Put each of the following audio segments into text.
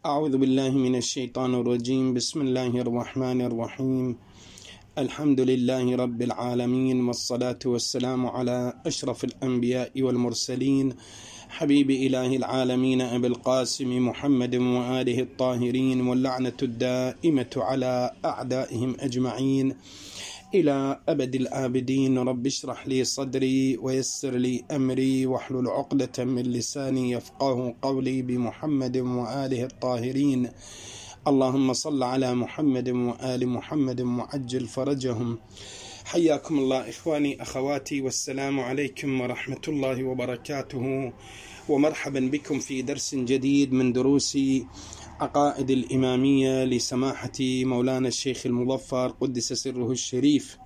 أعوذ بالله من الشيطان الرجيم. بسم الله الرحمن الرحيم. الحمد لله رب العالمين، والصلاة والسلام على أشرف الأنبياء والمرسلين، حبيب إله العالمين أبي القاسم محمد وآله الطاهرين، واللعنة الدائمة على أعدائهم أجمعين إلى أبد الآبدين. رب اشرح لي صدري ويسر لي أمري واحلل عقدة من لساني يفقه قولي، بمحمد وآله الطاهرين. اللهم صل على محمد وآل محمد وعجل فرجهم. حياكم الله إخواني أخواتي، والسلام عليكم ورحمة الله وبركاته، ومرحبا بكم في درس جديد من دروس عقائد الإمامية لسماحة مولانا الشيخ المظفر قدس سره الشريف.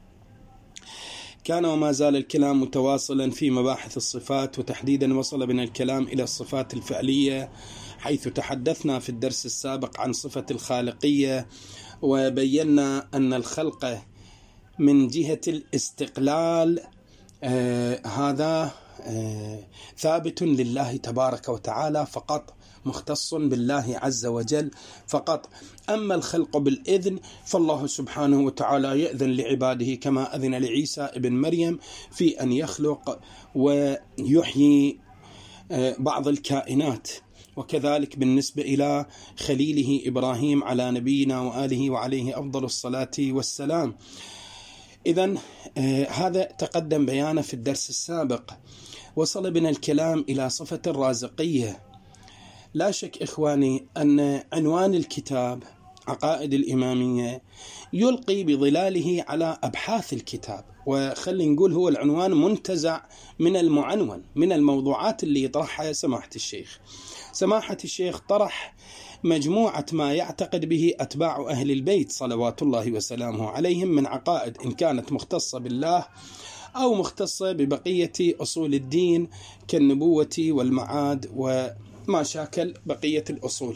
كان وما زال الكلام متواصلا في مباحث الصفات، وتحديدا وصل بنا الكلام إلى الصفات الفعلية، حيث تحدثنا في الدرس السابق عن صفة الخالقية، وبينا أن الخلق من جهة الاستقلال هذا ثابت لله تبارك وتعالى فقط، مختص بالله عز وجل فقط. أما الخلق بالإذن فالله سبحانه وتعالى يأذن لعباده كما أذن لعيسى ابن مريم في أن يخلق ويحيي بعض الكائنات، وكذلك بالنسبة إلى خليله إبراهيم على نبينا وآله وعليه أفضل الصلاة والسلام. إذن هذا تقدم بيانه في الدرس السابق. وصل بنا الكلام إلى صفة الرازقية. لا شك إخواني أن عنوان الكتاب عقائد الإمامية يلقي بظلاله على أبحاث الكتاب، وخلي نقول هو العنوان منتزع من المعنون، من الموضوعات اللي يطرحها سماحة الشيخ. سماحة الشيخ طرح مجموعة ما يعتقد به أتباع أهل البيت صلوات الله وسلامه عليهم من عقائد، إن كانت مختصة بالله أو مختصة ببقية أصول الدين كالنبوة والمعاد وما شاكل بقية الأصول.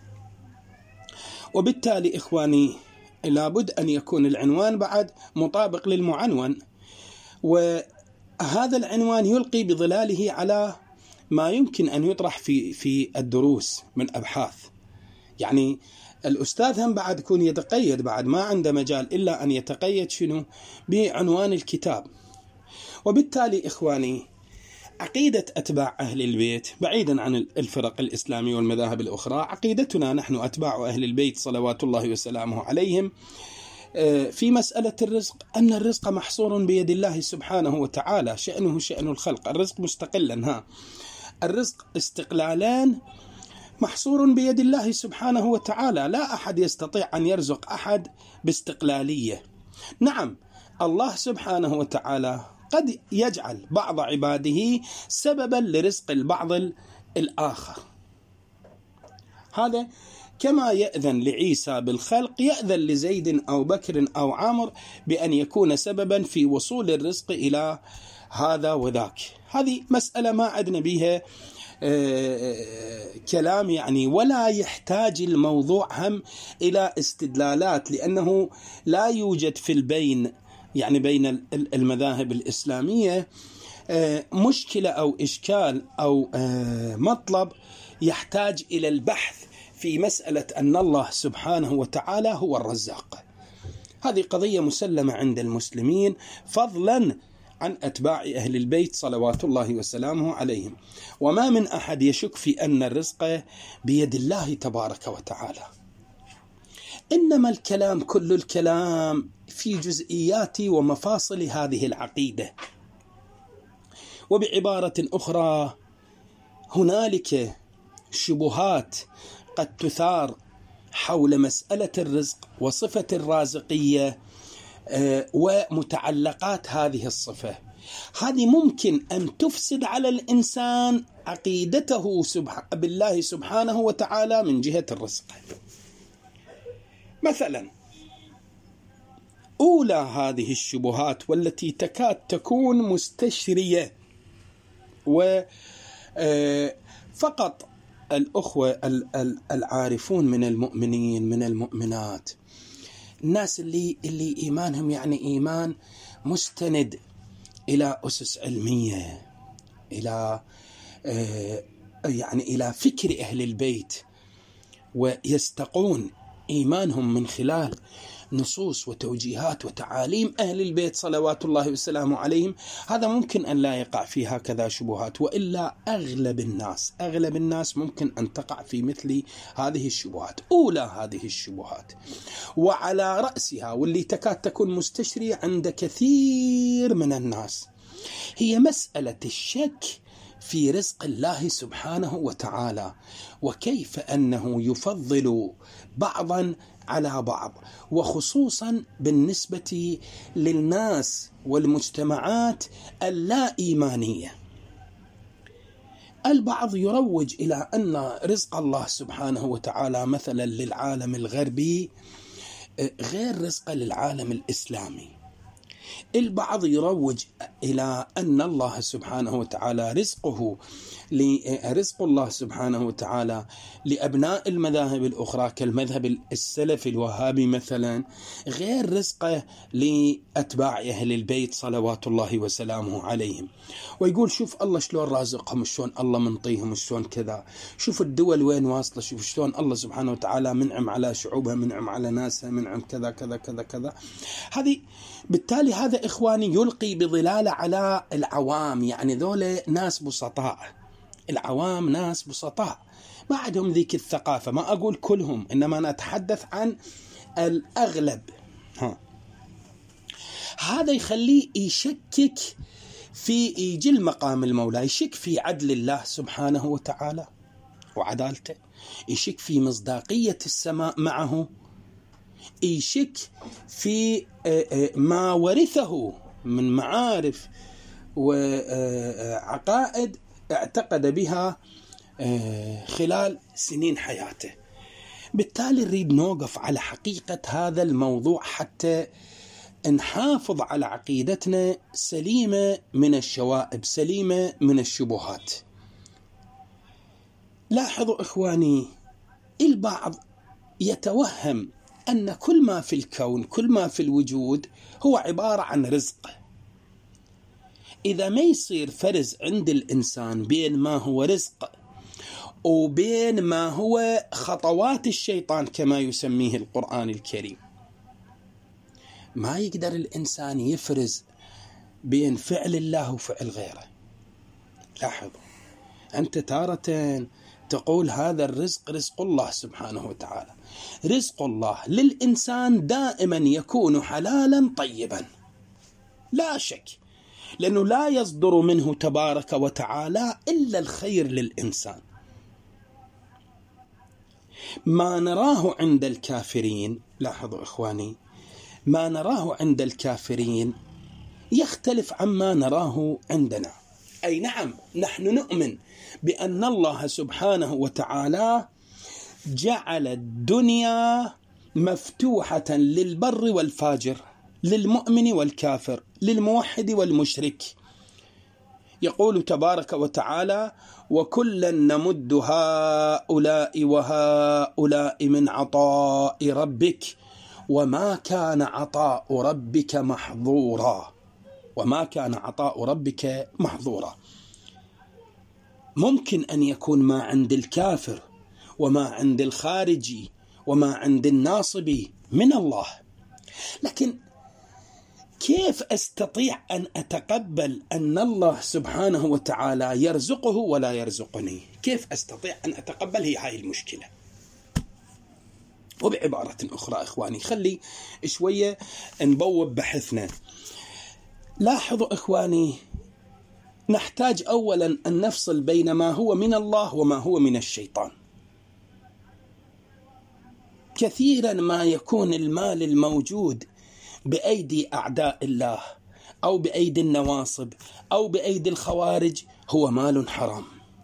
وبالتالي إخواني لابد أن يكون العنوان بعد مطابق للمعنون، وهذا العنوان يلقي بظلاله على ما يمكن أن يطرح في الدروس من أبحاث. يعني الأستاذ هم بعد يكون يتقيد، بعد ما عنده مجال إلا أن يتقيد شنو بعنوان الكتاب. وبالتالي إخواني عقيدة أتباع أهل البيت بعيدا عن الفرق الإسلامية والمذاهب الأخرى، عقيدتنا نحن أتباع أهل البيت صلوات الله وسلامه عليهم في مسألة الرزق أن الرزق محصور بيد الله سبحانه وتعالى، شأنه شأن الخلق. الرزق مستقلا، الرزق استقلالان محصور بيد الله سبحانه وتعالى، لا أحد يستطيع أن يرزق أحد باستقلالية. نعم الله سبحانه وتعالى قد يجعل بعض عباده سببا لرزق البعض الآخر، هذا كما يأذن لعيسى بالخلق يأذن لزيد أو بكر أو عامر بأن يكون سببا في وصول الرزق إلى هذا وذاك. هذه مسألة ما عدنا بها كلام يعني، ولا يحتاج الموضوع هم إلى استدلالات، لأنه لا يوجد في البين يعني بين المذاهب الإسلامية مشكلة أو إشكال أو مطلب يحتاج إلى البحث في مسألة أن الله سبحانه وتعالى هو الرزاق. هذه قضية مسلمة عند المسلمين، فضلا عن أتباع أهل البيت صلوات الله وسلامه عليهم. وما من أحد يشك في أن الرزق بيد الله تبارك وتعالى، إنما الكلام كل الكلام في جزئيات ومفاصل هذه العقيدة. وبعبارة أخرى هنالك شبهات قد تثار حول مسألة الرزق وصفة الرازقية ومتعلقات هذه الصفة. هذه ممكن أن تفسد على الإنسان عقيدته بالله سبحانه وتعالى من جهة الرزق. مثلا أولى هذه الشبهات والتي تكاد تكون مستشرية، وفقط الأخوة العارفون من المؤمنين من المؤمنات، الناس اللي إيمانهم يعني إيمان مستند إلى أسس علمية، إلى يعني إلى فكر أهل البيت، ويستقون إيمانهم من خلال نصوص وتوجيهات وتعاليم أهل البيت صلوات الله وسلامه عليهم، هذا ممكن أن لا يقع في هكذا شبهات، وإلا أغلب الناس ممكن أن تقع في مثل هذه الشبهات. أولى هذه الشبهات وعلى رأسها واللي تكاد تكون مستشرية عند كثير من الناس هي مسألة الشك في رزق الله سبحانه وتعالى، وكيف أنه يفضل بعضا على بعض، وخصوصا بالنسبة للناس والمجتمعات اللا إيمانية. البعض يروج إلى أن رزق الله سبحانه وتعالى مثلا للعالم الغربي غير رزق للعالم الإسلامي. البعض يروج إلى أن الله سبحانه وتعالى رزق الله سبحانه وتعالى لأبناء المذاهب الأخرى كالمذهب السلفي الوهابي مثلا غير رزقه لأتباع أهل البيت صلوات الله وسلامه عليهم، ويقول شوف الله شلون رازقهم، شلون الله منطيهم، شلون كذا، شوف الدول وين واصلة، شوف شلون الله سبحانه وتعالى منعم على شعوبها، منعم على ناسها، منعم كذا كذا كذا كذا. بالتالي هذا إخواني يلقي بظلالة على العوام، يعني ذولا ناس بسطاء، العوام ناس بسطاء ما عندهم ذيك الثقافة، ما أقول كلهم إنما أنا أتحدث عن الأغلب. هذا يخليه يشكك في يجل مقام المولى، يشك في عدل الله سبحانه وتعالى وعدالته، يشك في مصداقية السماء معه، يشك في ما ورثه من معارف وعقائد اعتقد بها خلال سنين حياته. بالتالي نريد نوقف على حقيقة هذا الموضوع حتى نحافظ على عقيدتنا سليمة من الشوائب، سليمة من الشبهات. لاحظوا إخواني، البعض يتوهم أن كل ما في الكون، كل ما في الوجود هو عبارة عن رزق. إذا ما يصير فرز عند الإنسان بين ما هو رزق وبين ما هو خطوات الشيطان كما يسميه القرآن الكريم، ما يقدر الإنسان يفرز بين فعل الله وفعل غيره. لاحظوا، أنت تارة تقول هذا الرزق رزق الله سبحانه وتعالى، رزق الله للإنسان دائما يكون حلالا طيبا لا شك، لأنه لا يصدر منه تبارك وتعالى إلا الخير للإنسان. ما نراه عند الكافرين، لاحظوا إخواني، ما نراه عند الكافرين يختلف عما نراه عندنا. أي نعم، نحن نؤمن بأن الله سبحانه وتعالى جعل الدنيا مفتوحة للبر والفاجر، للمؤمن والكافر، للموحد والمشرك. يقول تبارك وتعالى: وكلا نمد هؤلاء وهؤلاء من عطاء ربك وما كان عطاء ربك محظورا. وما كان عطاء ربك محظورا. ممكن أن يكون ما عند الكافر وما عند الخارجي وما عند الناصبي من الله، لكن كيف أستطيع أن أتقبل أن الله سبحانه وتعالى يرزقه ولا يرزقني؟ كيف أستطيع أن أتقبل؟ هي هاي المشكلة. وبعبارة أخرى إخواني، خلي شوية نبوب بحثنا. لاحظوا إخواني، نحتاج أولا أن نفصل بين ما هو من الله وما هو من الشيطان. كثيرا ما يكون المال الموجود بأيدي أعداء الله أو بأيدي النواصب أو بأيدي الخوارج هو مال حرام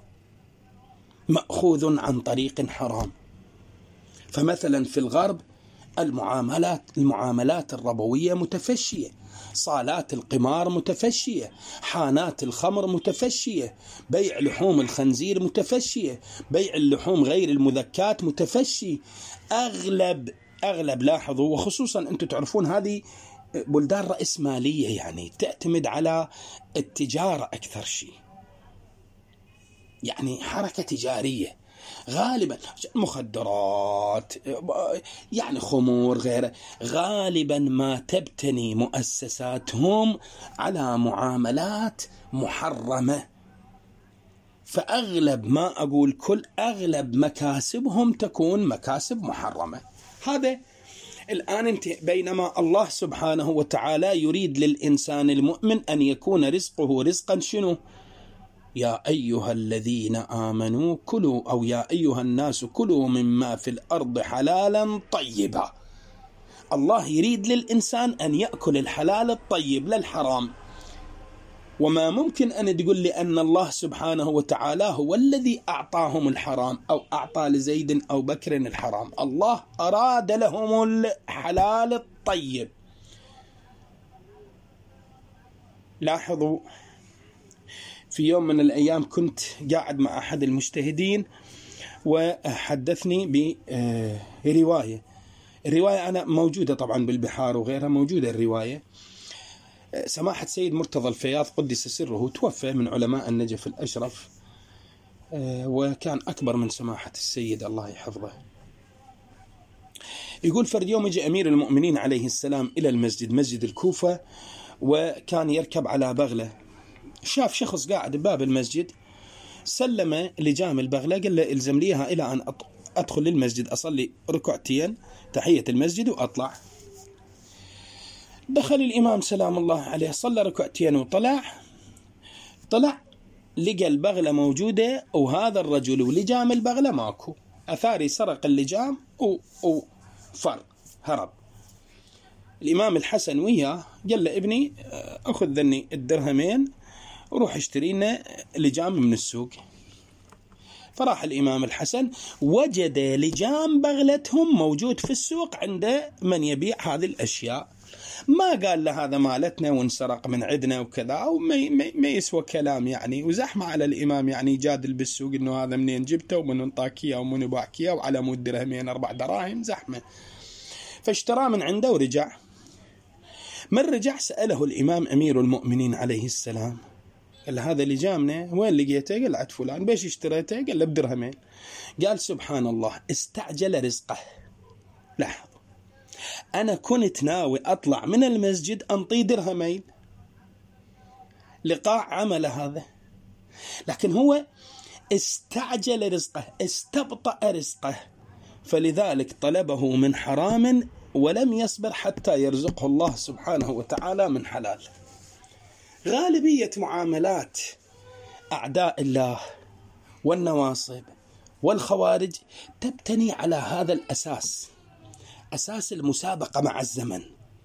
مأخوذ عن طريق حرام. فمثلا في الغرب المعاملات الربوية متفشية، صالات القمار متفشية، حانات الخمر متفشية، بيع لحوم الخنزير متفشية، بيع اللحوم غير المذكات متفشي. أغلب لاحظوا، وخصوصا أنتم تعرفون هذه بلدان رأسمالية، يعني تعتمد على التجارة أكثر شيء، يعني حركة تجارية. غالبا مخدرات، يعني خمور غيره، غالبا ما تبتني مؤسساتهم على معاملات محرمة. فأغلب ما أقول أغلب مكاسبهم تكون مكاسب محرمة. هذا الآن انت، بينما الله سبحانه وتعالى يريد للإنسان المؤمن أن يكون رزقه رزقا شنو؟ يا أيها الذين آمنوا كلوا، أو يا أيها الناس كلوا مما في الأرض حلالا طيبا. الله يريد للإنسان أن يأكل الحلال الطيب لا الحرام. وما ممكن أن تقول لي أن الله سبحانه وتعالى هو الذي أعطاهم الحرام أو أعطى لزيد أو بكر الحرام. الله أراد لهم الحلال الطيب. لاحظوا، في يوم من الأيام كنت قاعد مع أحد المجتهدين وحدثني برواية. الرواية أنا موجودة طبعا بالبحار وغيرها، موجودة الرواية. سماحة سيد مرتضى الفياض قدس سره توفى، من علماء النجف الأشرف، وكان أكبر من سماحة السيد الله يحفظه. يقول فرد يوم جاء أمير المؤمنين عليه السلام إلى المسجد، مسجد الكوفة، وكان يركب على بغلة. شاف شخص قاعد بباب المسجد، سلم لجام البغلة، قال له الزم ليها إلى أن أدخل للمسجد أصلي ركعتين تحية المسجد وأطلع. دخل الإمام سلام الله عليه، صلى ركعتين وطلع. لقى البغلة موجودة وهذا الرجل ولجام البغلة ماكو. أثاري سرق اللجام وفر هرب. الإمام الحسن وياه قال له ابني أخذ ذني الدرهمين وروح اشتري لنا لجام من السوق. فراح الإمام الحسن وجد لجام بغلتهم موجود في السوق عند من يبيع هذه الأشياء. ما قال له هذا مالتنا وانسرق من عندنا وكذا، أو ما يسوى كلام يعني، وزحمة على الإمام يعني يجادل بالسوق إنه هذا منين جبته ومن انطاكية ومن باكية وعلى مود درهمين 4 دراهم، زحمة. فاشترى من عنده ورجع. من رجع سأله الإمام أمير المؤمنين عليه السلام، قال هذا اللي جامنا وين لقيته؟ قال عند فلان. بيش اشتريته؟ قال له بدرهمين. قال سبحان الله، استعجل رزقه. لاحظ، أنا كنت ناوي أطلع من المسجد أنطي درهمين لقاء عمل هذا، لكن هو استعجل رزقه، استبطأ رزقه، فلذلك طلبه من حرام ولم يصبر حتى يرزقه الله سبحانه وتعالى من حلال. غالبية معاملات أعداء الله والنواصب والخوارج تبتني على هذا الأساس، أساس المسابقة مع الزمن.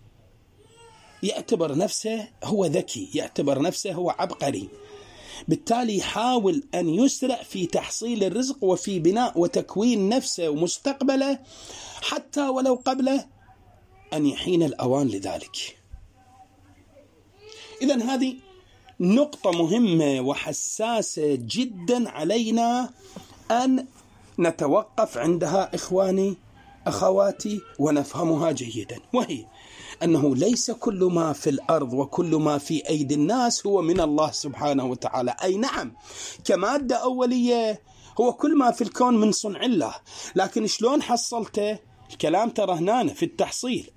يعتبر نفسه هو ذكي، يعتبر نفسه هو عبقري، بالتالي يحاول أن يسرع في تحصيل الرزق وفي بناء وتكوين نفسه ومستقبله، حتى ولو قبل أن يحين الأوان لذلك. إذن هذه نقطة مهمة وحساسة جدا علينا أن نتوقف عندها إخواني أخواتي ونفهمها جيدا، وهي أنه ليس كل ما في الأرض وكل ما في أيدي الناس هو من الله سبحانه وتعالى. أي نعم، كمادة أولية هو كل ما في الكون من صنع الله، لكن شلون حصلته؟ الكلام ترى هنا في التحصيل.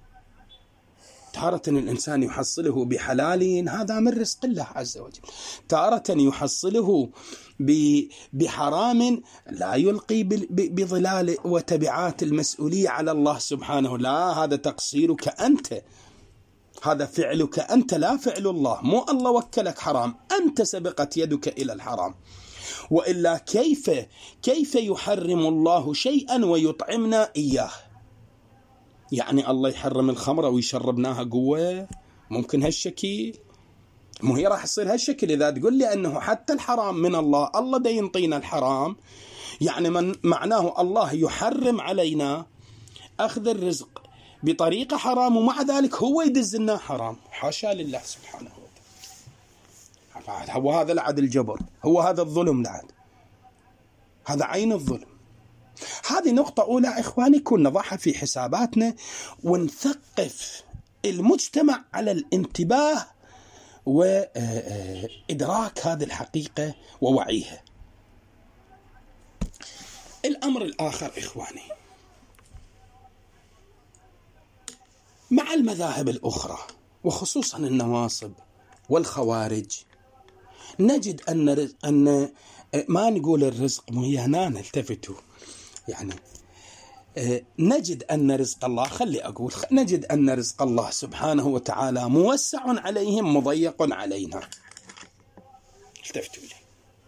تارة الإنسان يحصله بحلال، هذا من رزق الله عز وجل. تارة يحصله بحرام، لا يلقي بظلال وتبعات المسؤولية على الله سبحانه. لا، هذا تقصيرك أنت، هذا فعلك أنت، لا فعل الله. مو الله وكلك حرام، أنت سبقت يدك إلى الحرام. وإلا كيف يحرم الله شيئا ويطعمنا إياه؟ يعني الله يحرم الخمرة ويشربناها قوة؟ ممكن هالشكل؟ مو هي راح تصير هالشكل إذا تقول لي أنه حتى الحرام من الله، الله دا ينطينا الحرام، يعني من معناه الله يحرم علينا أخذ الرزق بطريقة حرام، ومع ذلك هو يدزلنا حرام. حاشا لله سبحانه وتعالى. هو هذا العدل الجبر، هو هذا الظلم العدل، هذا عين الظلم. هذه نقطة أولى إخواني، كنا نضعها في حساباتنا ونثقف المجتمع على الانتباه وإدراك هذه الحقيقة ووعيها. الأمر الآخر إخواني، مع المذاهب الأخرى وخصوصا النواصب والخوارج نجد أن ما نقول الرزق هنا نلتفتوا يعني نجد أن رزق الله نجد أن رزق الله سبحانه وتعالى موسع عليهم مضيق علينا. التفتوا لي.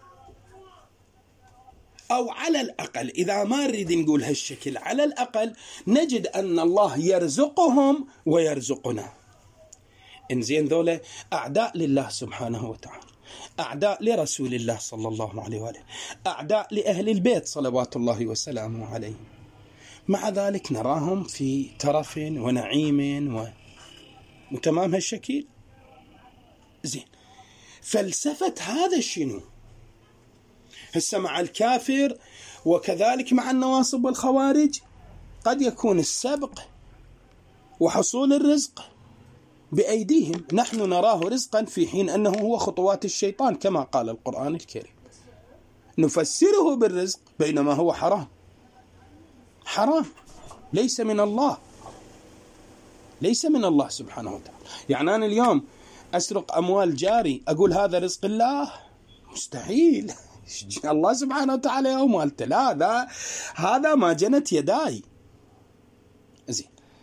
أو على الأقل إذا ما نريد نقول هالشكل، على الأقل نجد أن الله يرزقهم ويرزقنا. إنزين ذولا أعداء لله سبحانه وتعالى، أعداء لرسول الله صلى الله عليه وآله، أعداء لأهل البيت صلوات الله وسلامه عليه، مع ذلك نراهم في ترف ونعيم وتمام هالشكل. زين، فلسفة هذا شنو؟ هسه مع الكافر وكذلك مع النواصب والخوارج قد يكون السبق وحصول الرزق بأيديهم، نحن نراه رزقا في حين أنه هو خطوات الشيطان كما قال القرآن الكريم، نفسره بالرزق بينما هو حرام ليس من الله، ليس من الله سبحانه وتعالى. يعني أنا اليوم أسرق أموال جاري أقول هذا رزق الله؟ مستحيل. الله سبحانه وتعالى يوم قالت لا، هذا ما جنت يداي. زين،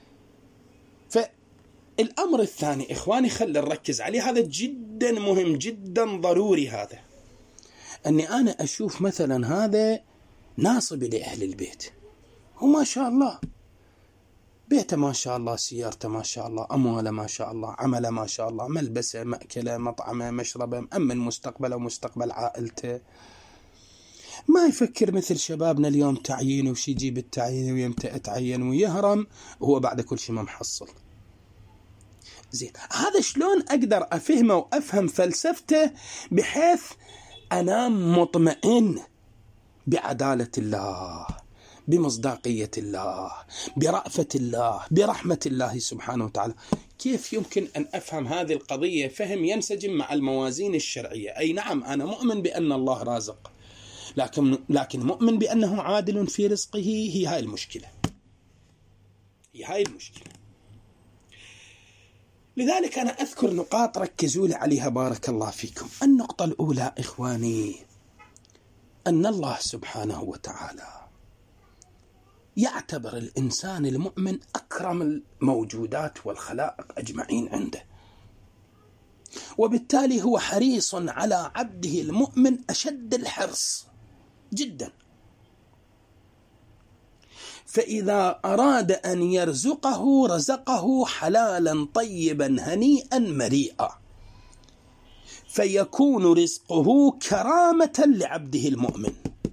فالأمر الثاني إخواني خلينا نركز عليه، هذا جدا مهم جدا ضروري، هذا أني أنا أشوف مثلا هذا ناصب لأهل البيت وما شاء الله بيته ما شاء الله، سيارته ما شاء الله، أمواله ما شاء الله، عمله ما شاء الله، ملبسه، مأكله، مطعمه، مشربه، مأمن مستقبله ومستقبل عائلته، ما يفكر مثل شبابنا اليوم تعيين وش يجيب التعيين ويمتى اتعين ويهرم وهو بعد كل شيء ما محصل. زين، هذا شلون أقدر أفهمه وأفهم فلسفته بحيث أنام مطمئن بعدالة الله، بمصداقية الله، برأفة الله، برحمة الله سبحانه وتعالى؟ كيف يمكن أن أفهم هذه القضية فهم ينسجم مع الموازين الشرعية؟ أي نعم أنا مؤمن بأن الله رازق، لكن مؤمن بأنه عادل في رزقه. هي هاي المشكلة. لذلك أنا أذكر نقاط ركزوا لي عليها بارك الله فيكم. النقطة الأولى إخواني أن الله سبحانه وتعالى يعتبر الإنسان المؤمن أكرم الموجودات والخلائق أجمعين عنده، وبالتالي هو حريص على عبده المؤمن أشد الحرص جدا. فإذا أراد أن يرزقه رزقه حلالا طيبا هنيئا مريئا، فيكون رزقه كرامة لعبده المؤمن،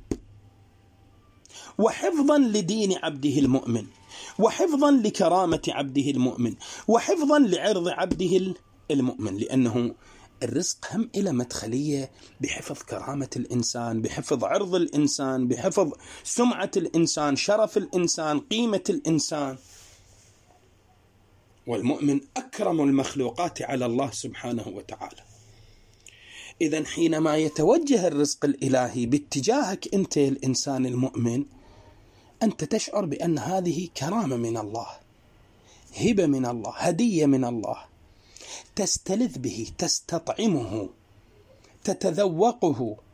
وحفظا لدين عبده المؤمن، وحفظا لكرامة عبده المؤمن، وحفظا لعرض عبده المؤمن، لأنه الرزق هم إلى مدخلية بحفظ كرامة الإنسان، بحفظ عرض الإنسان، بحفظ سمعة الإنسان، شرف الإنسان، قيمة الإنسان. والمؤمن أكرم المخلوقات على الله سبحانه وتعالى. إذن حينما يتوجه الرزق الإلهي باتجاهك أنت الإنسان المؤمن، أنت تشعر بأن هذه كرامة من الله، هبة من الله، هدية من الله، تستلذ به، تستطعمه، تتذوقه،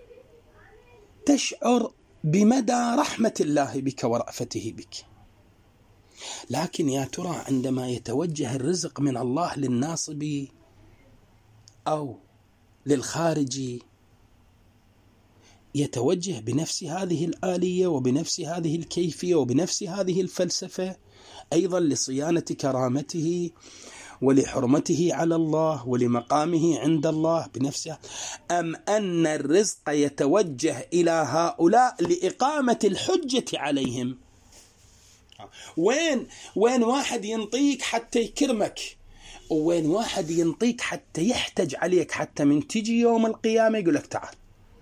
تشعر بمدى رحمة الله بك ورأفته بك. لكن يا ترى عندما يتوجه الرزق من الله للناصب أو للخارجي، يتوجه بنفس هذه الآلية وبنفس هذه الكيفية وبنفس هذه الفلسفة أيضا لصيانة كرامته ولحرمته على الله ولمقامه عند الله بنفسه، أم أن الرزق يتوجه إلى هؤلاء لإقامة الحجة عليهم؟ وين واحد ينطيك حتى يكرمك، وين واحد ينطيك حتى يحتج عليك، حتى من تجي يوم القيامة يقول لك تعال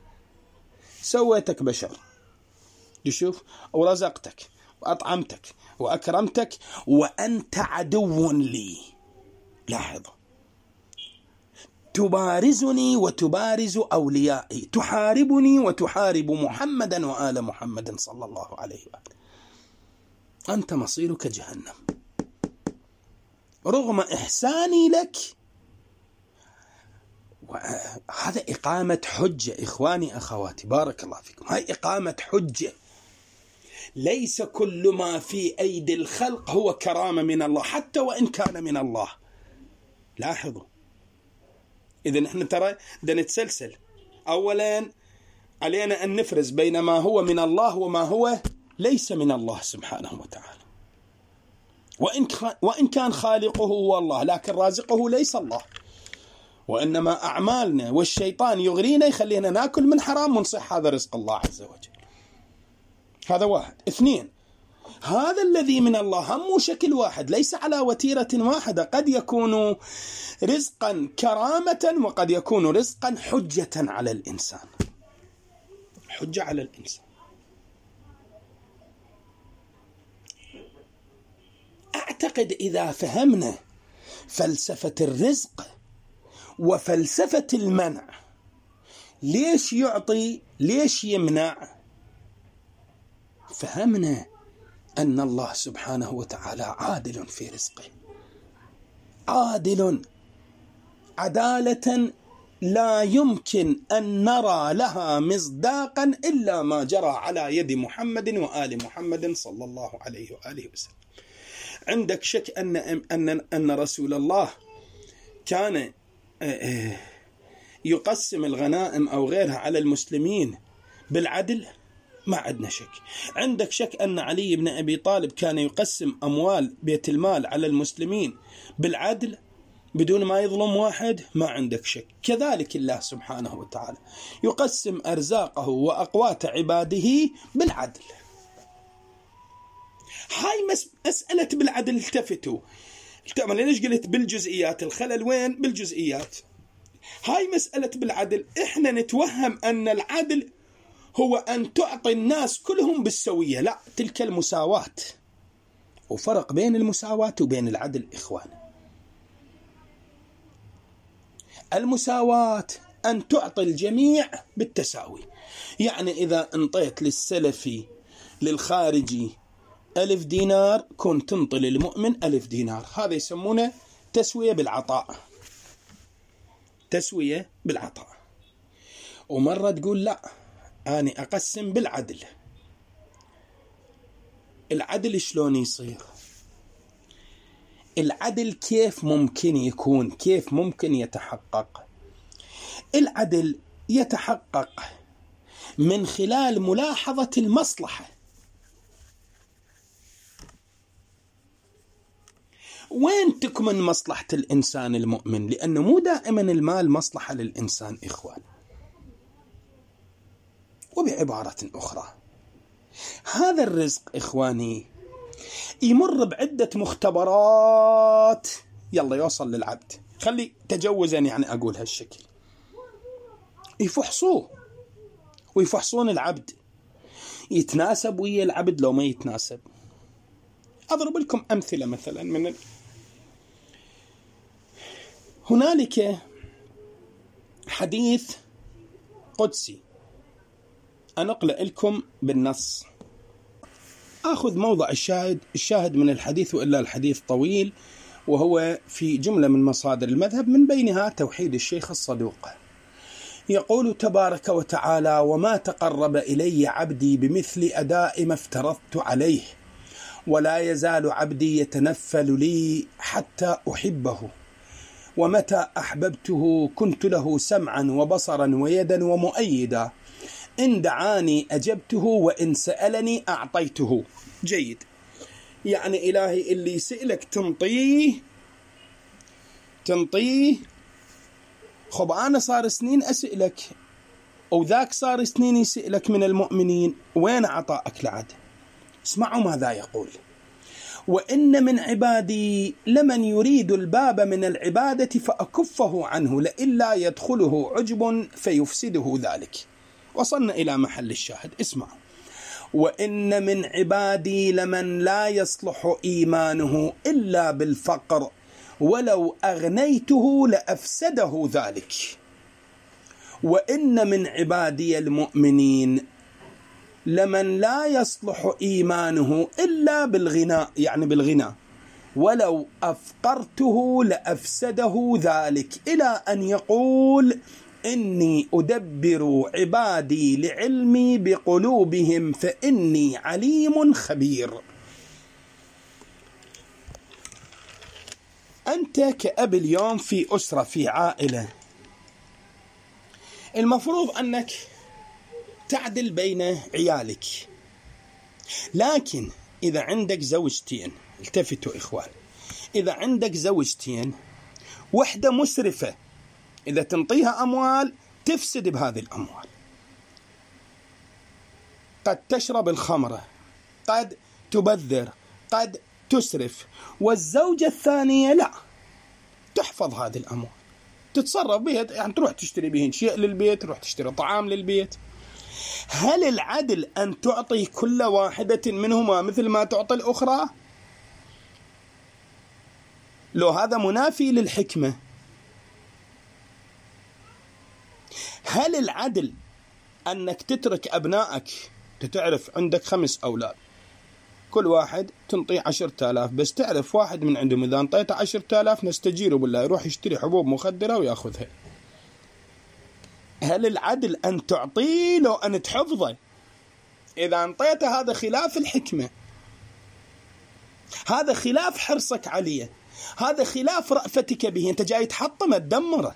سويتك بشر، تشوف، ورزقتك وأطعمتك وأكرمتك وأنت عدو لي. لاحظ، تبارزني وتبارز أوليائي، تحاربني وتحارب محمدا وآل محمد صلى الله عليه وآله، أنت مصيرك جهنم. رغم إحساني لك، هذا إقامة حجة. إخواني أخواتي بارك الله فيكم، هاي إقامة حجة. ليس كل ما في أيدي الخلق هو كرامة من الله حتى وإن كان من الله. لاحظوا، إذا نحن ترى بدنا نتسلسل. أولا علينا أن نفرز بين ما هو من الله وما هو ليس من الله سبحانه وتعالى. وإن كان خالقه هو الله، لكن رازقه ليس الله، وإنما أعمالنا والشيطان يغرينا يخلينا ناكل من حرام ونصح هذا رزق الله عز وجل. هذا واحد. اثنين، هذا الذي من الله هم شكل واحد، ليس على وتيرة واحدة. قد يكون رزقا كرامة، وقد يكون رزقا حجة على الإنسان، حجة على الإنسان. أعتقد إذا فهمنا فلسفة الرزق وفلسفة المنع، ليش يعطي ليش يمنع، فهمنا أن الله سبحانه وتعالى عادل في رزقه، عادل عدالة لا يمكن أن نرى لها مصداقا إلا ما جرى على يد محمد وآل محمد صلى الله عليه وآله وسلم. عندك شك أن رسول الله كان يقسم الغنائم أو غيرها على المسلمين بالعدل؟ ما عندنا شك. عندك شك أن علي بن أبي طالب كان يقسم أموال بيت المال على المسلمين بالعدل بدون ما يظلم واحد؟ ما عندك شك. كذلك الله سبحانه وتعالى يقسم أرزاقه وأقوات عباده بالعدل. هاي مسألة بالعدل. التفتوا، ليش قلت بالجزئيات؟ الخلل وين؟ بالجزئيات. هاي مسألة بالعدل. إحنا نتوهم أن العدل هو أن تعطي الناس كلهم بالسوية. لا، تلك المساواة، وفرق بين المساواة وبين العدل إخوان. المساواة أن تعطي الجميع بالتساوي. يعني إذا انطيت للسلفي للخارجي 1000 دينار، كنت تنطي للمؤمن 1000 دينار. هذا يسمونه تسوية بالعطاء، تسوية بالعطاء. ومرة تقول لا، أنا أقسم بالعدل. العدل شلون يصير؟ العدل كيف ممكن يكون؟ كيف ممكن يتحقق؟ العدل يتحقق من خلال ملاحظة المصلحة. وين تكمن مصلحة الإنسان المؤمن؟ لأنه مو دائما المال مصلحة للإنسان إخوان. وبعبارة أخرى، هذا الرزق إخواني يمر بعدة مختبرات يلا يوصل للعبد. خلي تجوزا يعني أقول هالشكل، يفحصوه ويفحصون العبد، يتناسب ويا العبد لو ما يتناسب. أضرب لكم أمثلة. مثلا هنالك حديث قدسي أنقل لكم بالنص. أخذ موضع الشاهد من الحديث، وإلا الحديث طويل، وهو في جملة من مصادر المذهب، من بينها توحيد الشيخ الصدوق. يقول تبارك وتعالى: وما تقرب إلي عبدي بمثل أداء ما افترضت عليه، ولا يزال عبدي يتنفل لي حتى أحبه، ومتى أحببته كنت له سمعا وبصرا ويدا ومؤيدا، إن دعاني أجبته وإن سألني أعطيته. جيد. يعني إلهي اللي سألك تنطيه. خب أنا صار سنين أسألك، وذاك صار سنين يسألك من المؤمنين، وين عطاءك لعد؟ اسمعوا ماذا يقول: وإن من عبادي لمن يريد الباب من العبادة فأكفه عنه لئلا يدخله عجب فيفسده ذلك. وصلنا إلى محل الشاهد. اسمعوا: وإن من عبادي لمن لا يصلح إيمانه إلا بالفقر ولو أغنيته لأفسده ذلك. وإن من عبادي المؤمنين لمن لا يصلح إيمانه إلا بالغناء، يعني بالغنى، ولو أفقرته لأفسده ذلك، إلى أن يقول إني أدبر عبادي لعلمي بقلوبهم فإني عليم خبير. أنت كأب اليوم في أسرة، في عائلة، المفروض أنك تعدل بين عيالك. لكن إذا عندك زوجتين، التفتوا إخوان، إذا عندك زوجتين، وحدة مسرفة، إذا تنطيها أموال تفسد بهذه الأموال، قد تشرب الخمرة، قد تبذر، قد تسرف. والزوجة الثانية لا، تحفظ هذه الأموال، تتصرف بها، يعني تروح تشتري بهن شيء للبيت، تروح تشتري طعام للبيت. هل العدل أن تعطي كل واحدة منهما مثل ما تعطي الأخرى؟ لو هذا منافي للحكمة. هل العدل أنك تترك أبنائك، تعرف عندك 5 أولاد، كل واحد تنطيه 10,000، بس تعرف واحد من عندهم إذا انطيته 10,000 نستجيره بالله يروح يشتري حبوب مخدرة ويأخذها. هل العدل أن تعطيه لو أن تحفظه؟ إذا انطيته هذا خلاف الحكمة، هذا خلاف حرصك عليه، هذا خلاف رأفتك به، أنت جاي تحطمه تدمره،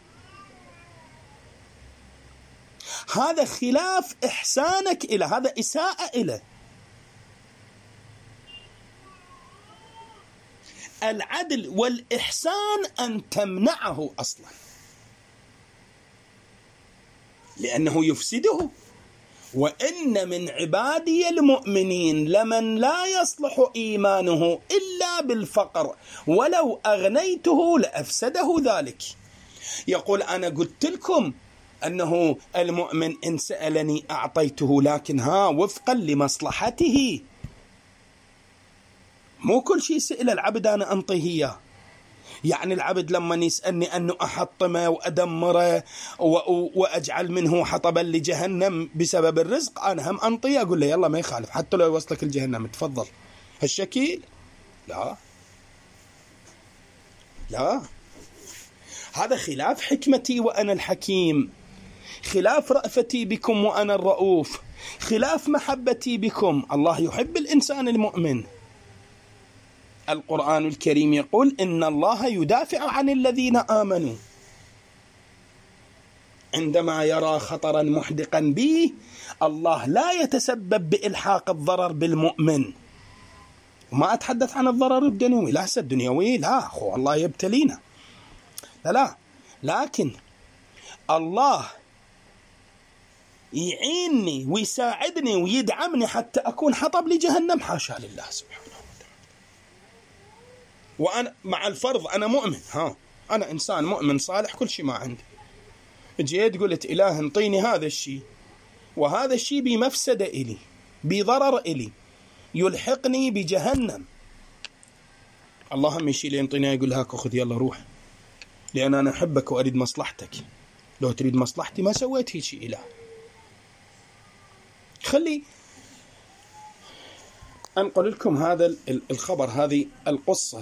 هذا خلاف إحسانك إليه، هذا إساءة إليه. العدل والإحسان أن تمنعه أصلا، لأنه يفسده. وإن من عبادي المؤمنين لمن لا يصلح إيمانه إلا بالفقر ولو أغنيته لأفسده ذلك. يقول أنا قلت لكم أنه المؤمن إن سألني أعطيته، لكن وفقا لمصلحته، مو كل شيء سئل العبد أنا أنطيه إياه. يعني العبد لما يسألني أنه أحطمه وأدمره وأجعل منه حطبا لجهنم بسبب الرزق، أنا هم أنطيه، أقول له يلا ما يخالف، حتى لو يوصلك الجهنم تفضل. هالشكيل لا، هذا خلاف حكمتي وأنا الحكيم، خلاف رأفتي بكم وأنا الرؤوف، خلاف محبتي بكم. الله يحب الإنسان المؤمن. القرآن الكريم يقول إن الله يدافع عن الذين آمنوا عندما يرى خطرا محدقا به. الله لا يتسبب بإلحاق الضرر بالمؤمن. وما أتحدث عن الضرر الدنيوي، لا الدنيوي لا، الله يبتلينا، لا، لكن الله يعينني ويساعدني ويدعمني حتى أكون حطب لجهنم، حاشا لله سبحانه وتعالى. وأنا مع الفرض أنا مؤمن، أنا إنسان مؤمن صالح، كل شيء ما عندي، جيت قلت إله انطيني هذا الشيء، وهذا الشيء بمفسدة إلي، بضرر إلي، يلحقني بجهنم. اللهم يشيل ينطيني، يقول هاك أخذ يلا روح، لأن أنا أحبك وأريد مصلحتك. لو تريد مصلحتي ما سويت هيك شيء. إله خلي أنقل لكم هذا الخبر، هذه القصة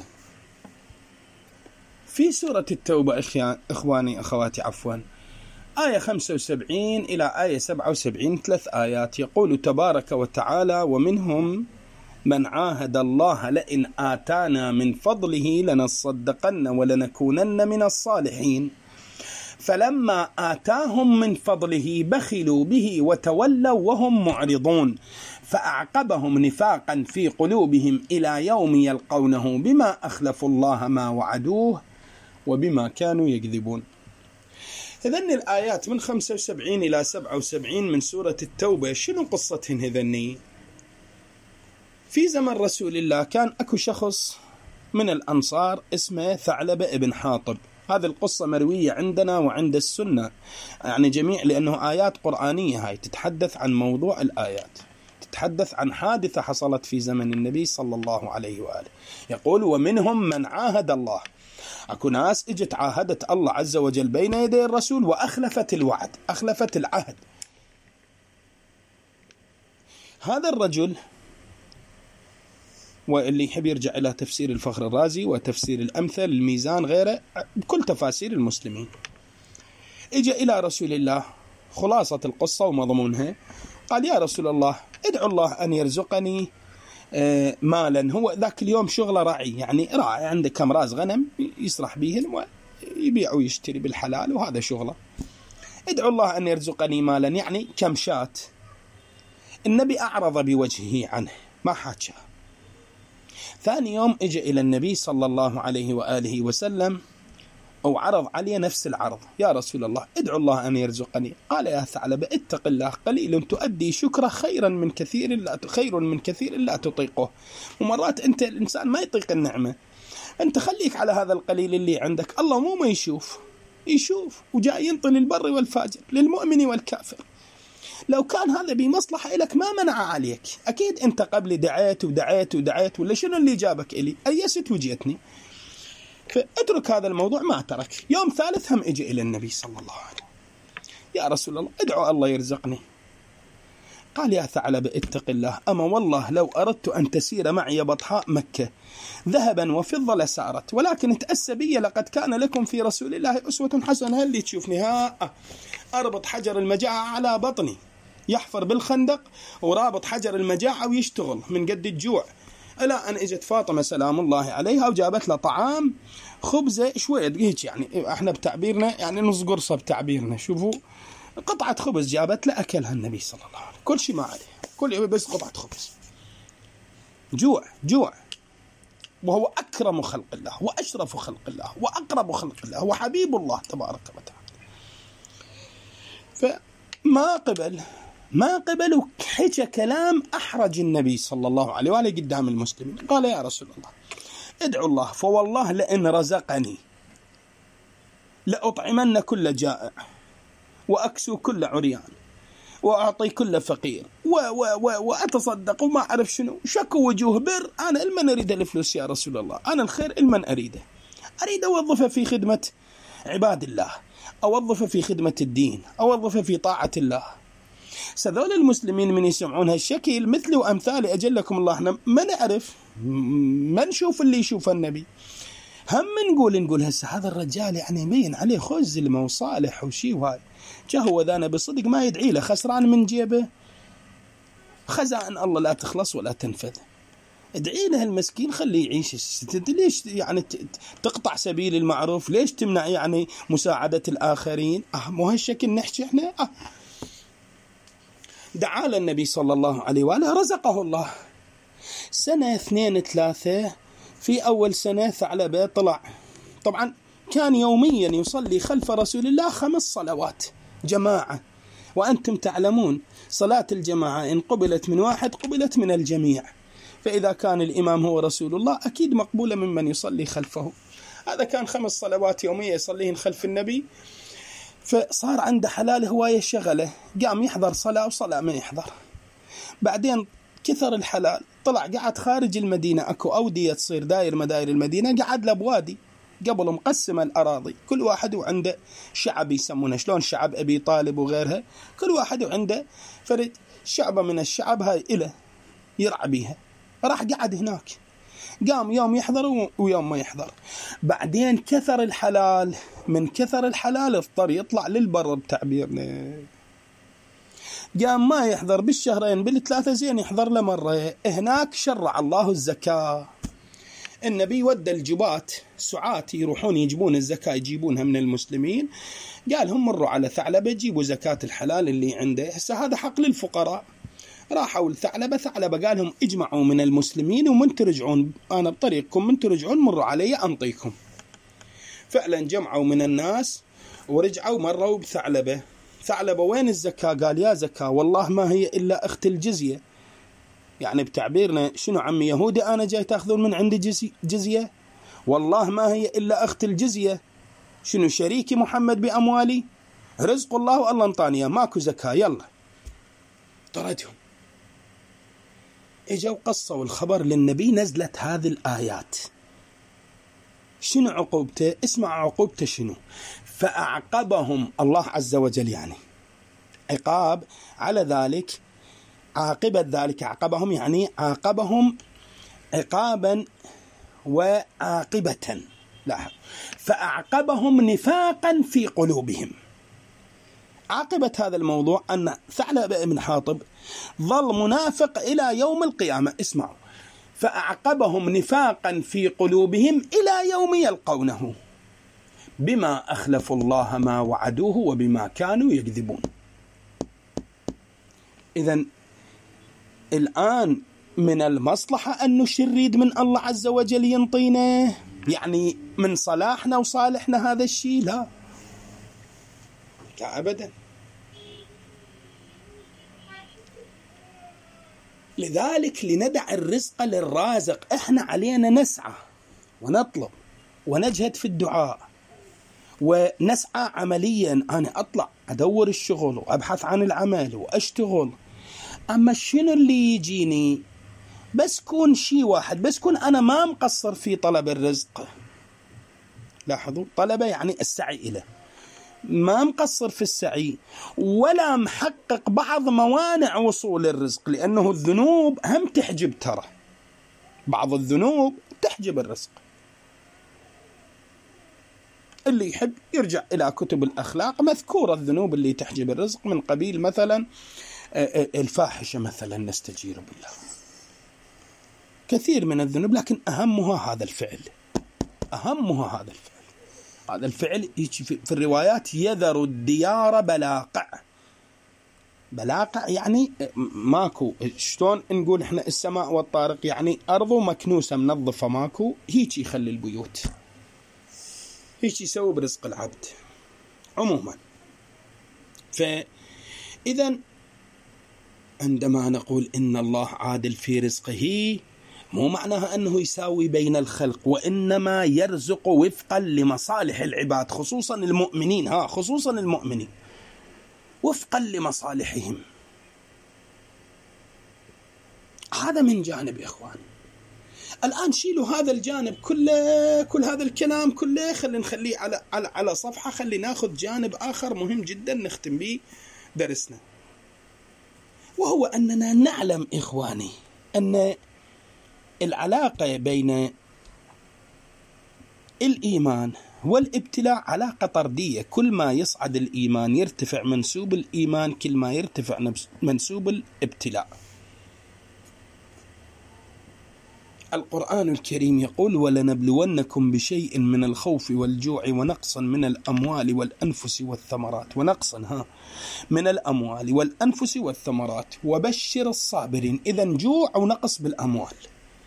في سورة التوبة إخواني أخواتي عفوا، آية 75 إلى آية 77، 3 آيات. يقول تبارك وتعالى: ومنهم من عاهد الله لئن آتانا من فضله لنصدقن ولنكونن من الصالحين فلما آتاهم من فضله بخلوا به وتولوا وهم معرضون فأعقبهم نفاقا في قلوبهم إلى يوم يلقونه بما أخلفوا الله ما وعدوه وبما كانوا يكذبون. هذن الآيات من 75 إلى 77 من سورة التوبة، شنو قصتهن هذني؟ في زمن رسول الله كان أكو شخص من الأنصار اسمه ثعلبة ابن حاطب. هذه القصة مروية عندنا وعند السنة، يعني جميع، لأنه آيات قرآنية، هاي تتحدث عن موضوع الآيات، تتحدث عن حادثة حصلت في زمن النبي صلى الله عليه وآله. يقول: ومنهم من عاهد الله. أكو ناس اجت عاهدت الله عز وجل بين يدي الرسول وأخلفت الوعد، أخلفت العهد. هذا الرجل، واللي يحب يرجع إلى تفسير الفخر الرازي وتفسير الأمثل الميزان غيره بكل تفاسير المسلمين، اجى إلى رسول الله، خلاصة القصة ومضمونها، قال يا رسول الله ادعو الله أن يرزقني مالا. هو ذاك اليوم شغله راعي، يعني راعي عنده كم راس غنم يسرح بيهن ويبيع ويشتري بالحلال، وهذا شغله. ادعو الله أن يرزقني مالا يعني كم شات. النبي أعرض بوجهه عنه، ما حاجة. ثاني يوم اجى إلى النبي صلى الله عليه وآله وسلم وعرض عليه نفس العرض، يا رسول الله ادعو الله أن يرزقني. قال يا ثعلبة اتق الله، قليل تؤدي شكره خير من كثير لا تطيقه. ومرات أنت الإنسان ما يطيق النعمة، أنت خليك على هذا القليل اللي عندك، الله مو ما يشوف وجاء ينطي للبر والفاجر، للمؤمن والكافر. لو كان هذا بمصلحة لك ما منع عليك، أكيد أنت قبل دعيت ولا شنو اللي جابك إلي؟ أيست وجيتني، فاترك هذا الموضوع. ما ترك. يوم ثالث هم اجي إلى النبي صلى الله عليه وسلم، يا رسول الله ادعو الله يرزقني. قال يا ثعلبة اتق الله، أما والله لو أردت أن تسير معي بطحاء مكة ذهبا وفضة لسارت، ولكن تأسى بي، لقد كان لكم في رسول الله أسوة حسنة. هل اللي تشوفني أربط حجر المجاعة على بطني، يحفر بالخندق ورابط حجر المجاعة ويشتغل من قد الجوع، إلى أن اجت فاطمة سلام الله عليها وجابت له طعام، خبزة شوية هيك، يعني احنا بتعبيرنا يعني نص قرصة بتعبيرنا، شوفوا قطعة خبز جابت له، أكلها النبي صلى الله عليه وسلم، كل شيء ما عليه، كل بس قطعة خبز. جوع، وهو أكرم خلق الله وأشرف خلق الله وأقرب خلق الله وحبيب الله تبارك وتعالى. ما قبل وحكى كلام أحرج النبي صلى الله عليه وآله قدام المسلمين. قال يا رسول الله ادعو الله، فوالله لئن رزقني لأطعمن كل جائع وأكسو كل عريان وأعطي كل فقير وأتصدق وما أعرف شنو. شكوا وجوه بر، أنا المن أريد الفلوس يا رسول الله، أنا الخير المن أريد أوظفه في خدمة عباد الله، أوظفه في خدمة الدين، أوظفه في طاعة الله. سذول المسلمين من يسمعون هالشكل مثل وأمثال أجلكم الله، احنا ما نعرف، ما نشوف اللي يشوف النبي، هم نقول هسه هذا الرجال يعني يبين عليه خزلمة وصالح وشي، وهاي جهو ذانا بصدق ما يدعي له، خسران من جيبه، خزائن الله لا تخلص ولا تنفذ. ادعي له المسكين، خليه يعيش. ليش يعني تقطع سبيل المعروف؟ ليش تمنع يعني مساعدة الآخرين؟ مو هالشكل نحكي احنا. دعا النبي صلى الله عليه وآله، رزقه الله. سنة 2 3 في أول سنة ثعلبة طلع، طبعا كان يوميا يصلي خلف رسول الله 5 صلوات جماعة، وأنتم تعلمون صلاة الجماعة إن قبلت من واحد قبلت من الجميع، فإذا كان الإمام هو رسول الله أكيد مقبولة ممن يصلي خلفه. هذا كان 5 صلوات يومية يصليهن خلف النبي، فصار عنده حلال هواية شغله، قام يحضر صلاة وصلاة ما يحضر. بعدين كثر الحلال، طلع قعد خارج المدينة، أكو أودية تصير داير مداير المدينة، قعد له بوادي قبل مقسم الأراضي، كل واحد وعنده شعب يسمونه، شلون شعب أبي طالب وغيرها، كل واحد وعنده فرد شعبة من الشعب هاي إله يرعى بيها. راح قعد هناك، قام يوم يحضر ويوم ما يحضر. بعدين كثر الحلال، من كثر الحلال اضطر يطلع للبر بتعبيرنا، قام ما يحضر بالشهرين بال3 زين يحضر له مرة. هناك شرع الله الزكاة، النبي ودى الجبات سعات يروحون يجيبون الزكاة، يجيبونها من المسلمين، قال هم مروا على ثعلبة جيبوا زكاة الحلال اللي عنده، هسه هذا حق للفقراء. راحوا ثعلبة قال لهم اجمعوا من المسلمين ومن ترجعون، أنا بطريقكم من ترجعون مروا علي أنطيكم. فعلا جمعوا من الناس ورجعوا مروا بثعلبة. ثعلبة وين الزكاة؟ قال يا زكاة والله ما هي إلا أخت الجزية، يعني بتعبيرنا شنو عمي يهودي أنا جاي تأخذون من عندي جزية؟ والله ما هي إلا أخت الجزية، شنو شريكي محمد بأموالي؟ رزق الله والله انطانيه، ماكو زكاة، يلا طردهم. اجوا قصوا الخبر للنبي، نزلت هذه الآيات. شنو عقوبته؟ اسمع عقوبته شنو. فأعقبهم الله عز وجل، يعني عقاب على ذلك، عاقبة ذلك، عاقبهم يعني عاقبهم عقابا وعاقبة. لاحظ، فأعقبهم نفاقا في قلوبهم. عاقبة هذا الموضوع أن ثعلبة بن حاطب ظل منافق إلى يوم القيامة. اسمعوا، فأعقبهم نفاقا في قلوبهم إلى يوم يلقونه بما أخلفوا الله ما وعدوه وبما كانوا يكذبون. إذن الآن من المصلحة أن نريد من الله عز وجل ينطينا، يعني من صلاحنا وصالحنا هذا الشيء؟ لا أبدا. لذلك لندع الرزق للرازق. احنا علينا نسعى ونطلب ونجهد في الدعاء ونسعى عمليا. أنا أطلع أدور الشغل وأبحث عن العمل وأشتغل، أما شنو اللي يجيني؟ بس كون شيء واحد، بس كون أنا ما مقصر في طلب الرزق. لاحظوا، طلبه يعني السعي إليه، ما مقصر في السعي ولا محقق بعض موانع وصول الرزق، لأنه الذنوب هم تحجب، ترى بعض الذنوب تحجب الرزق. اللي يحب يرجع إلى كتب الأخلاق مذكورة الذنوب اللي تحجب الرزق، من قبيل مثلا الفاحشة مثلا، نستجير بالله، كثير من الذنوب، لكن أهمها هذا الفعل، أهمها هذا الفعل. هذا الفعل في الروايات يذر الديار بلاقع. بلاقع يعني ماكو، شلون نقول احنا السماء والطارق، يعني أرضه مكنوسة منظفة ماكو، هيك يخلي البيوت، هيك يسوي برزق العبد عموما. فإذا عندما نقول إن الله عادل في رزقه، مو معناها أنه يساوي بين الخلق، وإنما يرزق وفقا لمصالح العباد، خصوصا المؤمنين، خصوصا المؤمنين، وفقا لمصالحهم. هذا من جانب إخوان. الآن شيلوا هذا الجانب كله، كل هذا الكلام كله خلينا نخليه على صفحة، خلينا ناخذ جانب آخر مهم جدا نختم به درسنا، وهو أننا نعلم إخواني أن العلاقة بين الإيمان والابتلاء علاقة طردية. كل ما يصعد الإيمان يرتفع منسوب الإيمان، كل ما يرتفع منسوب الابتلاء. القرآن الكريم يقول: ولنبلونكم بشيء من الخوف والجوع ونقص من الأموال والأنفس والثمرات، من الأموال والأنفس والثمرات وبشر الصابرين. إذن جوع ونقص بالأموال،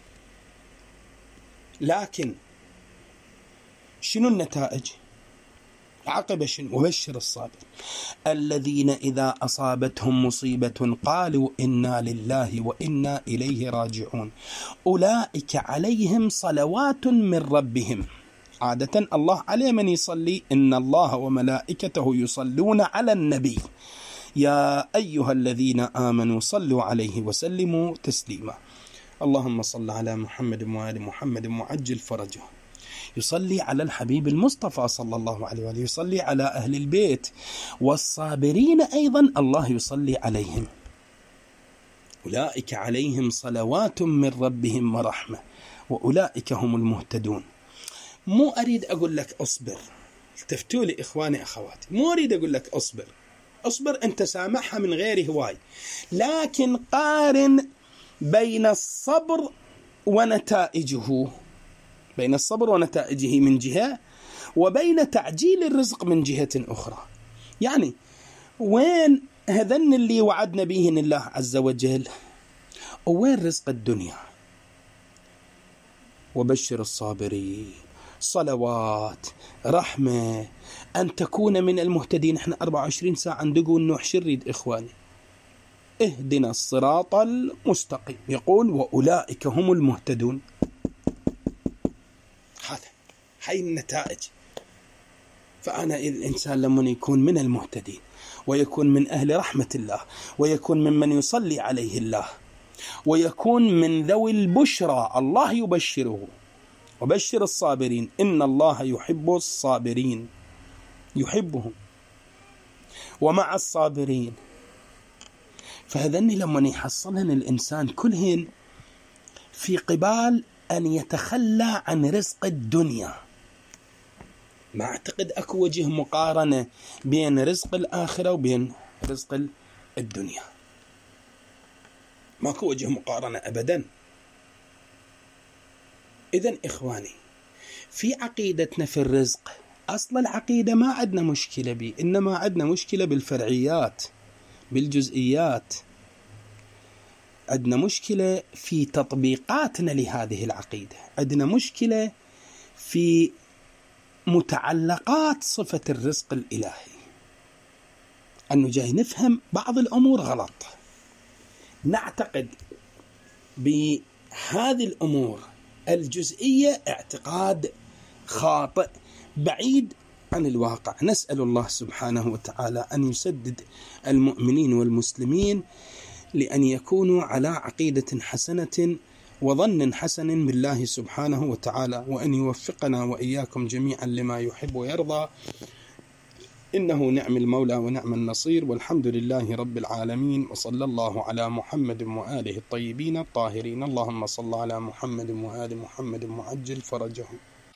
لكن شنو النتائج؟ عقب شنو؟ وبشر الصابر الذين إذا أصابتهم مصيبة قالوا إنا لله وإنا إليه راجعون أولئك عليهم صلوات من ربهم. عادة الله عليه من يصلي، إن الله وملائكته يصلون على النبي يا أيها الذين آمنوا صلوا عليه وسلموا تسليما. اللهم صل على محمد وآل محمد وعجل فرجه. يصلي على الحبيب المصطفى صلى الله عليه وآله، يصلي على أهل البيت والصابرين أيضا الله يصلي عليهم. أولئك عليهم صلوات من ربهم ورحمة وأولئك هم المهتدون. مو أريد أقول لك أصبر، التفتوا لي إخواني أخواتي، مو أريد أقول لك أصبر أنت سامحها من غير هواي، لكن قارن بين الصبر ونتائجه، بين الصبر ونتائجه من جهة، وبين تعجيل الرزق من جهة أخرى. يعني وين هذن اللي وعدنا بهن الله عز وجل، وين رزق الدنيا؟ وبشر الصابرين، صلوات، رحمة، أن تكون من المهتدين. احنا 24 ساعة ندقوا النوح شريد إخواني، اهدنا الصراط المستقيم، يقول وأولئك هم المهتدون. هاي النتائج. فأنا الإنسان لما يكون من المهتدين ويكون من أهل رحمة الله ويكون ممن يصلي عليه الله ويكون من ذوي البشرى، الله يبشره وبشر الصابرين إن الله يحب الصابرين، يحبهم ومع الصابرين. فهذني لما يحصلهن الإنسان كلهن في قبال أن يتخلى عن رزق الدنيا. ما أعتقد أكو وجه مقارنة بين رزق الآخرة وبين رزق الدنيا، ماكو وجه مقارنة أبدا. إذن إخواني، في عقيدتنا في الرزق أصل العقيدة ما عندنا مشكلة به، إنما عندنا مشكلة بالفرعيات، بالجزئيات. عندنا مشكلة في تطبيقاتنا لهذه العقيدة، عندنا مشكلة في متعلقات صفة الرزق الإلهي، أنه جاي نفهم بعض الأمور غلط، نعتقد بهذه الأمور الجزئية اعتقاد خاطئ بعيد عن الواقع. نسأل الله سبحانه وتعالى أن يسدد المؤمنين والمسلمين لأن يكونوا على عقيدة حسنة وظن حسن بالله سبحانه وتعالى، وأن يوفقنا وإياكم جميعا لما يحب ويرضى، إنه نعم المولى ونعم النصير، والحمد لله رب العالمين، وصلى الله على محمد وآله الطيبين الطاهرين. اللهم صل على محمد وآل محمد وعجل فرجهم.